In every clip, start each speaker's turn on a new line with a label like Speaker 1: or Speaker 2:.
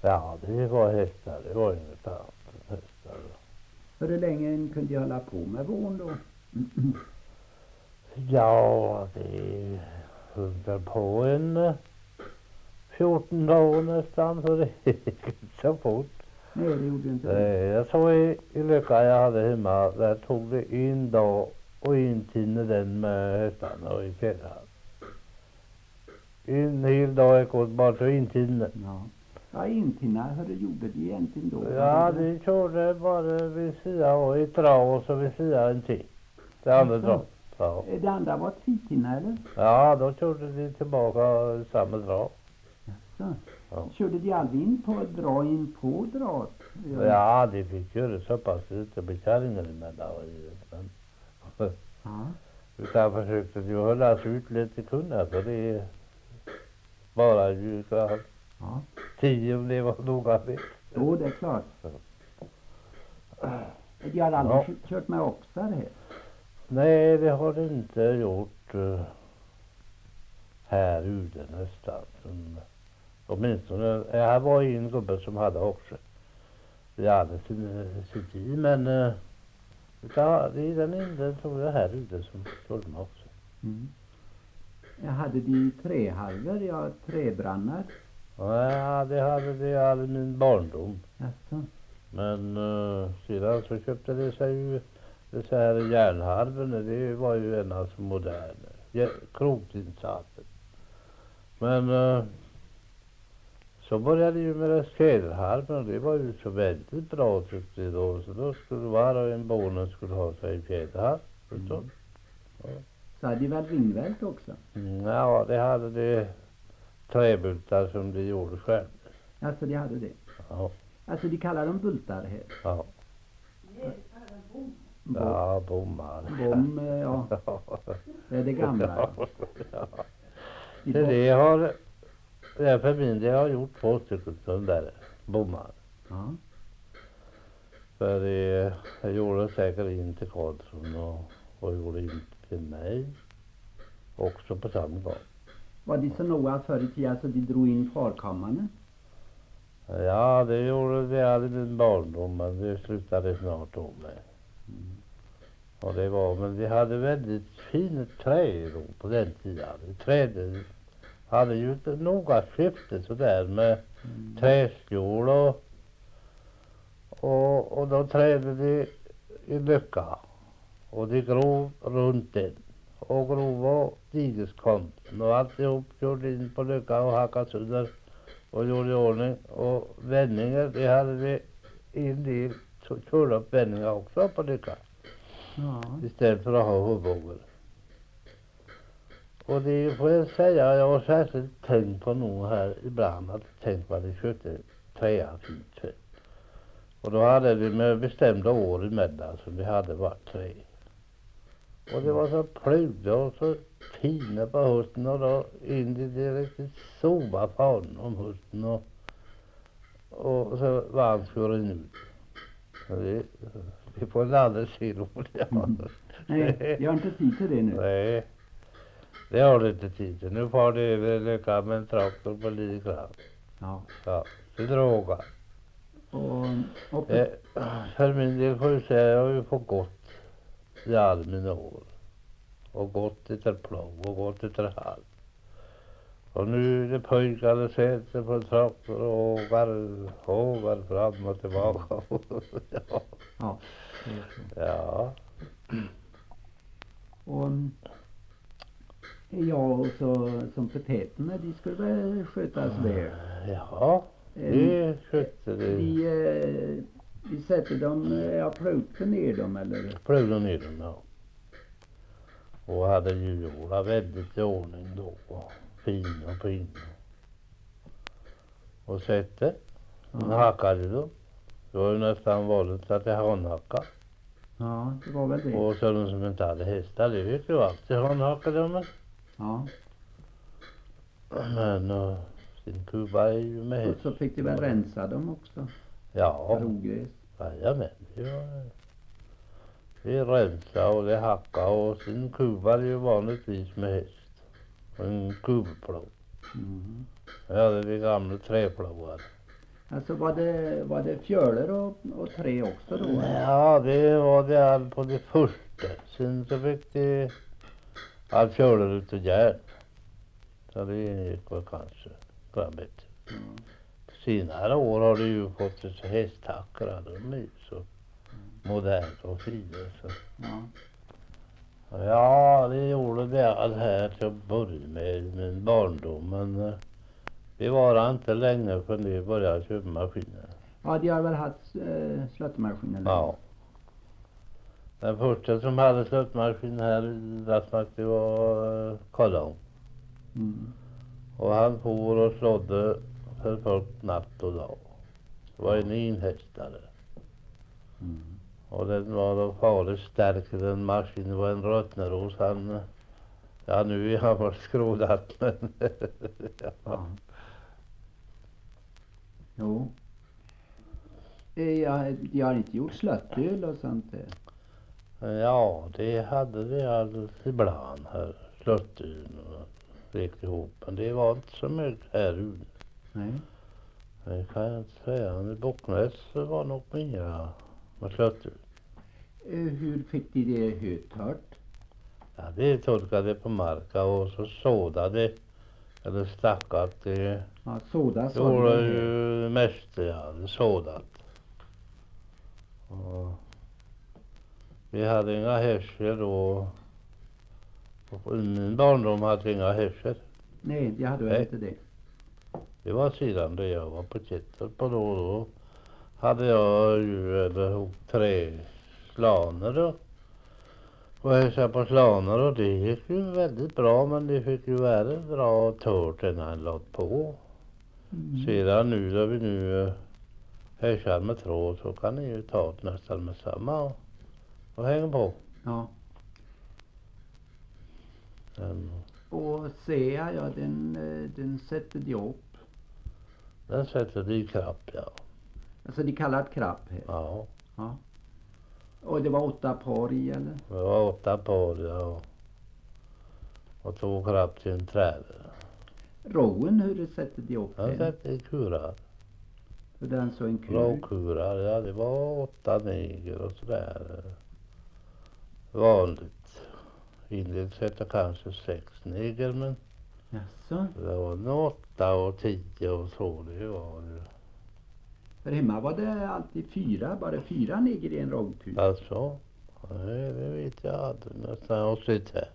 Speaker 1: Ja, det var hästar. Det var inget annat än hästar.
Speaker 2: Hur länge kunde jag hålla på med vård då?
Speaker 1: Ja, det höll väl på en 14 dagar nästan, så det gick inte så fort.
Speaker 2: Nej, det gjorde inte det.
Speaker 1: Nej, jag såg i Lycka jag hade hemma, där tog det en dag och en timme den med hästarna och i fjällhall. En hel dag gick åt bara till en timme.
Speaker 2: Ja. Ja, intina, hur gjorde de egentligen då?
Speaker 1: Ja, de körde bara vid sidan och ett drag och så vid sidan en till. Det andra
Speaker 2: Jaså?
Speaker 1: drag. Ja.
Speaker 2: Det andra var tvitina, eller?
Speaker 1: Ja, då körde de tillbaka samma drag.
Speaker 2: Så.
Speaker 1: Ja.
Speaker 2: Körde de aldrig in på dra in på drat?
Speaker 1: Ja, de fick göra så pass lite bekärringar emellan. Men
Speaker 2: Ja.
Speaker 1: utan försökte de hålla sig ut lite kunna, för det är bara ju klart.
Speaker 2: Ja.
Speaker 1: 10 om det var noga med.
Speaker 2: Jo, det är klart. De har aldrig kört med oxar här.
Speaker 1: Nej, det har det inte gjort här ute nästan. Åtminstone, här var en gubbe som hade också. Vi hade sin tid, men ja, det är den enda tror jag här ute som körde med också.
Speaker 2: Mm. Jag hade de trähalvor, ja, träbrannar.
Speaker 1: Ja, det hade det all min barndom.
Speaker 2: Jaså?
Speaker 1: Men sedan så köpte det sig ju det så här järnhalvorna, det var ju en alltså modern krokinsatsen. Men så började ju med det fjäderhalvorna, det var ju så väldigt bra tyckte jag då. Så då skulle var och en bonus skulle ha sig fjäderhalv.
Speaker 2: Mm. Så hade de väl ringvält också?
Speaker 1: Ja, det hade det träbultar som de gjorde själv.
Speaker 2: Alltså de hade det?
Speaker 1: Ja.
Speaker 2: Alltså de kallar dem bultar här?
Speaker 1: Ja. Ja, bommar.
Speaker 2: Bom, ja. Det är det gamla.
Speaker 1: Ja. Det har jag för min del har gjort 2 stycken sådana där bommar.
Speaker 2: Ja.
Speaker 1: För jag gjorde säkert in till Karlsson och gjorde in till mig också på samma gång.
Speaker 2: Var de så noga förr i tiden så de drog in farkammarna?
Speaker 1: Ja, det gjorde det hade min barndom, men det slutade snart om med.
Speaker 2: Mm.
Speaker 1: Och det var, men vi hade väldigt fina trä då på den tiden. Träden hade ju inte noga skifte sådär med träskjol och då trädde de i Lycka och de grov runt den och grov och digeskonten och alltihop gjorde in på Lycka och hackade sönder och gjorde i ordning och vändningar, det hade vi en del körde upp vändningar också på Lycka.
Speaker 2: Ja.
Speaker 1: Istället för att ha huvudvågor. Och det får jag säga, jag har särskilt tänkt på nog här ibland att tänkt vad det köpte träa fint för. Och då hade vi med bestämda år emellan som vi hade varit trä. Och det var så plugga och så fina på hösten och då in i det riktigt sova fan om hösten och så varmt skuren ut. Och det får en aldrig se roligt.
Speaker 2: Nej, jag har inte tid till det nu.
Speaker 1: Nej, det har du inte tid till. Nu får du över Lycka med en traktor på lite grann.
Speaker 2: Ja.
Speaker 1: Ja, det drogar.
Speaker 2: Och
Speaker 1: För min del får jag säga, jag har ju fått gått i all mina år. Och gått efter plåg och gått efter halv. Och nu är det pojkar och sätter på traktor och hågar fram och tillbaka. Ja.
Speaker 2: ja.
Speaker 1: Ja.
Speaker 2: Och ja, och så som potäterna, de skulle väl skötas väl.
Speaker 1: Ja, det skötte det.
Speaker 2: Vi sätter dem, jag plöjde ner dem eller?
Speaker 1: Plöjde ner dem, ja. Och hade ju gjort väldigt i ordning då. Och fin. Och sätter. Ja. Hackade då. Det var ju nästan vanligt att jag handhackade.
Speaker 2: Ja, det var väl det.
Speaker 1: Och sådana som inte hade hästar, det vet ju alltid handhackade de.
Speaker 2: Ja.
Speaker 1: Men sin kuba är ju med häst.
Speaker 2: Och så fick de väl rensa dem också?
Speaker 1: Ja.
Speaker 2: Rogräs?
Speaker 1: Jajamän, det rensa och det hacka och sin kuba är ju vanligtvis med häst. En kubplåg.
Speaker 2: Mm.
Speaker 1: Ja, det är gamla träplågar.
Speaker 2: Alltså var det fjöler och trä också då? eller?
Speaker 1: Ja, det var det all på det första. Sen så fick det all fjöler utav järn. Så det gick väl kanske framåt.
Speaker 2: Ja.
Speaker 1: Senare år har det ju fått så hästtackar. De är ju så modernt och fina. Så.
Speaker 2: Ja.
Speaker 1: Ja, det gjorde det all här till att börja med min barndom. Men det var inte länge för nu började jag köpa maskiner.
Speaker 2: Ja, de har väl haft slöttmaskiner?
Speaker 1: Ja. Den första som hade slöttmaskin här i Rasmark, det var Karlholm.
Speaker 2: Mm.
Speaker 1: Och han for och slådde för folk natt och dag. Det var en inhästare.
Speaker 2: Mm.
Speaker 1: Och den var då farligt stark, den maskinen. Det var en Rötneros. Han, ja nu är han var skrodat men
Speaker 2: Ja. Jo. De har inte gjort slöttöl och sånt där.
Speaker 1: ja, det hade vi alldeles ibland här. Slöttin och rekt ihop. Men det var inte så mycket här ute.
Speaker 2: Nej.
Speaker 1: Det kan jag inte säga. Men i Bocknäs var nog mera med slöttin.
Speaker 2: Hur fick de det hötört?
Speaker 1: Ja, det torkade på marka och så sådade eller stackat. Det
Speaker 2: Ja, soda sa
Speaker 1: gjorde
Speaker 2: du det.
Speaker 1: ju mest, ja, det sådat. Och vi hade inga hästar då. Och i min barndom hade vi inga hästar.
Speaker 2: Nej, de hade väl
Speaker 1: Nej.
Speaker 2: inte det.
Speaker 1: Det var sedan då jag var på Kittel på då hade jag ju eller 3 slaner då. Och hälsa på slaner och det gick ju väldigt bra, men det fick ju värre bra tört än han lagt på.
Speaker 2: Mm.
Speaker 1: Sedan nu då vi nu hälsar med tråd så kan ni ju ta det nästan med samma och hänga på.
Speaker 2: Ja.
Speaker 1: Den
Speaker 2: Och sea, ja den sätter de upp.
Speaker 1: sätter vi i krapp, ja.
Speaker 2: Alltså de kallar det krapp här.
Speaker 1: Ja,
Speaker 2: Ja. Och det var 8 par i eller?
Speaker 1: det var 8 par, ja. Och 2 krapp till en träd.
Speaker 2: Roen, hur sätter de upp
Speaker 1: Den
Speaker 2: den?
Speaker 1: sätter i kurar.
Speaker 2: För den så en kul.
Speaker 1: Råkurar, ja det var 8 neger och sådär. Vanligt. Inget sätter kanske 6 neger, men
Speaker 2: Jaså?
Speaker 1: det var nog 8 och 10 och så det var det.
Speaker 2: För hemma var det alltid 4, bara 4 neger i en rågtur.
Speaker 1: Alltså, nej det vet jag aldrig nästan jag har sett här.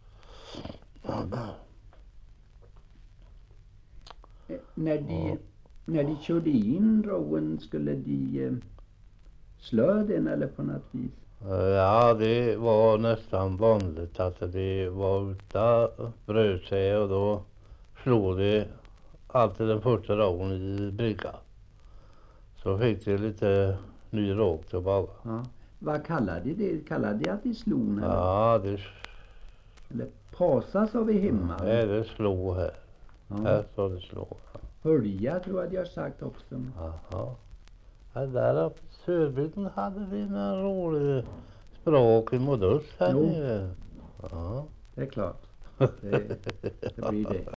Speaker 2: När de körde in roen, skulle de slö den eller på något vis?
Speaker 1: Ja, det var nästan vanligt att det var utan brödsäg och då slog det alltid den första dagen i brygga. Så fick det lite ny råg tillbaka.
Speaker 2: Ja. Vad kallade de det? Kallade de att de slog eller?
Speaker 1: Ja, det
Speaker 2: Eller pasa sa vi hemma.
Speaker 1: är det slå här.
Speaker 2: Ja.
Speaker 1: Här står det slå.
Speaker 2: Hölja tror jag de har sagt också.
Speaker 1: Jaha. Ja, där uppe i Sörbygden hade vi en rolig språk i modus här
Speaker 2: Jo.
Speaker 1: nere. Ja.
Speaker 2: Det är klart. Det blir det.